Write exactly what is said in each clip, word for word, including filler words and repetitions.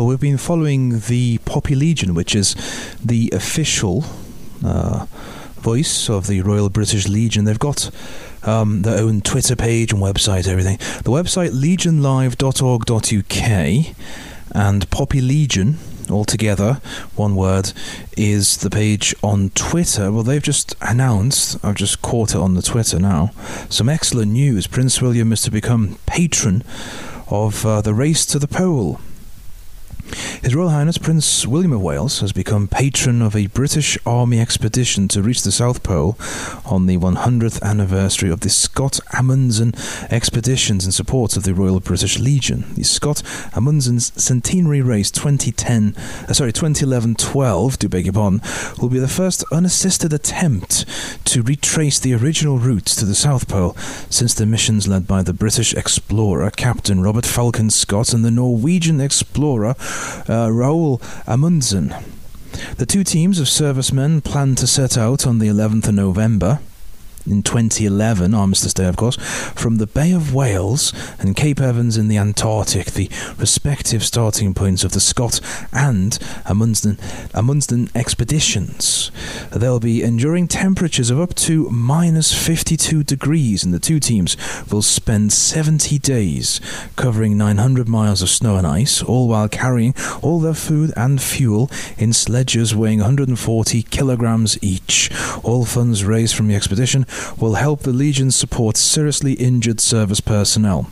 Well, we've been following the Poppy Legion, which is the official uh, voice of the Royal British Legion. They've got um, their own Twitter page and website, everything. The website legion live dot org dot U K, and Poppy Legion, altogether, one word, is the page on Twitter. Well, they've just announced, I've just caught it on the Twitter now, some excellent news. Prince William is to become patron of uh, the race to the pole. His Royal Highness Prince William of Wales has become patron of a British Army expedition to reach the South Pole on the one hundredth anniversary of the Scott Amundsen expeditions in support of the Royal British Legion. The Scott Amundsen Centenary Race twenty ten, uh, sorry, twenty eleven twelve, do beg your pardon, will be the first unassisted attempt to retrace the original routes to the South Pole since the missions led by the British explorer Captain Robert Falcon Scott and the Norwegian explorer Uh, Roald Amundsen. The two teams of servicemen plan to set out on the eleventh of November in twenty eleven, Armistice Day of course, from the Bay of Whales and Cape Evans in the Antarctic, the respective starting points of the Scott and Amundsen, Amundsen expeditions. There will be enduring temperatures of up to minus fifty-two degrees, and the two teams will spend seventy days covering nine hundred miles of snow and ice, all while carrying all their food and fuel in sledges weighing one hundred forty kilograms each. All funds raised from the expedition will help the Legion support seriously injured service personnel.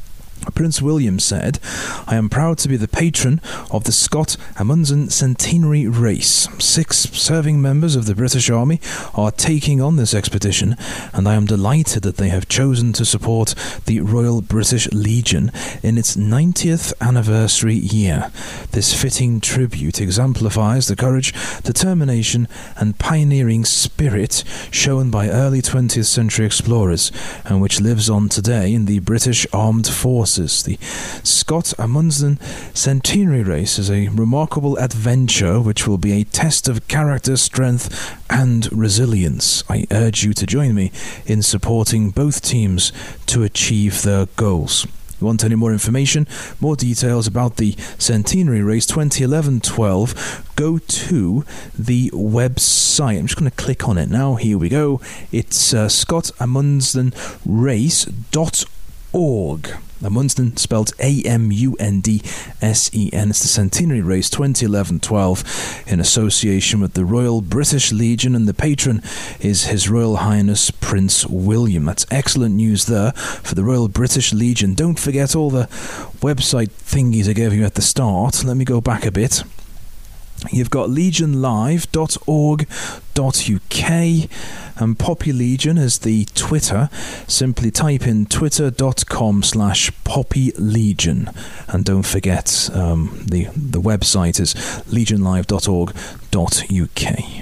Prince William said, "I am proud to be the patron of the Scott Amundsen Centenary Race. Six serving members of the British Army are taking on this expedition, and I am delighted that they have chosen to support the Royal British Legion in its ninetieth anniversary year. This fitting tribute exemplifies the courage, determination, and pioneering spirit shown by early twentieth century explorers, and which lives on today in the British Armed Forces. The Scott Amundsen Centenary Race is a remarkable adventure which will be a test of character, strength, and resilience. I urge you to join me in supporting both teams to achieve their goals." You want any more information, more details about the Centenary Race twenty eleven twelve, go to the website. I'm just going to click on it now. Here we go. It's uh, scott amundsen race dot org. Amundsen, spelled A M U N D S E N. It's the Centenary Race twenty eleven twelve in association with the Royal British Legion, and the patron is His Royal Highness Prince William. That's excellent news there for the Royal British Legion. Don't forget all the website thingies I gave you at the start. Let me go back a bit. You've got legion live dot org dot U K, and Poppy Legion is the Twitter. Simply type in twitter.com slash Poppy Legion. And don't forget, um, the, the website is legion live dot org dot U K.